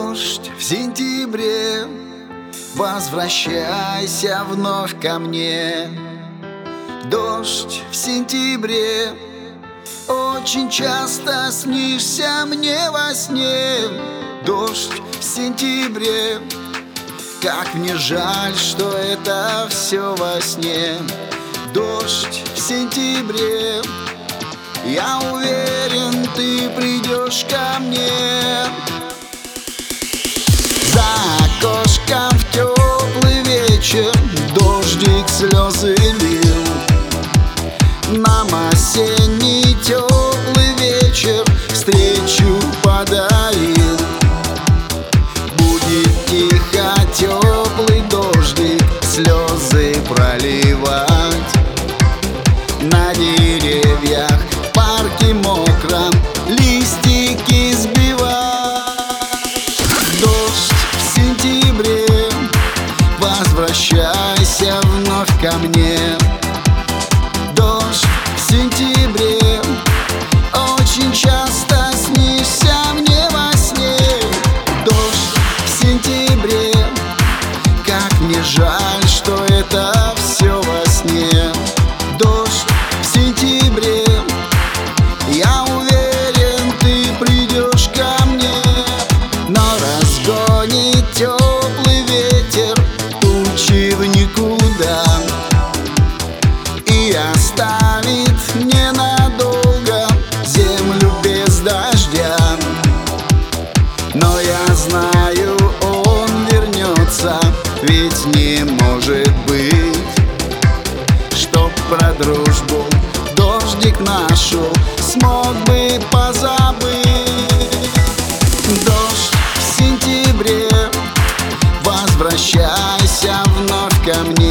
Дождь в сентябре, возвращайся вновь ко мне. Дождь в сентябре, очень часто снишься мне во сне. Дождь в сентябре, как мне жаль, что это все во сне. Дождь в сентябре, я уверен, ты придешь ко мне. За окошком в теплый вечер дождик слезы лил. Нам осенний теплый вечер встречу подарил. Будет тихо теплый дождик слезы проливать. На деревьях в парке мокром листики сбивать. Дождь в сентябре, возвращайся вновь ко мне. Дождь в сентябре, очень часто снишься мне во сне. Дождь в сентябре, как мне жаль, что это все во сне. Дождь в сентябре, я уверен, ты придешь ко мне. Но разгонит теплый ветер тучи в никуда и оставит ненадолго землю без дождя. Но я знаю, он вернется, ведь не может быть, чтоб про дружбу дождик нашу смог бы позабыть. Дождь в сентябре, возвращайся вновь ко мне.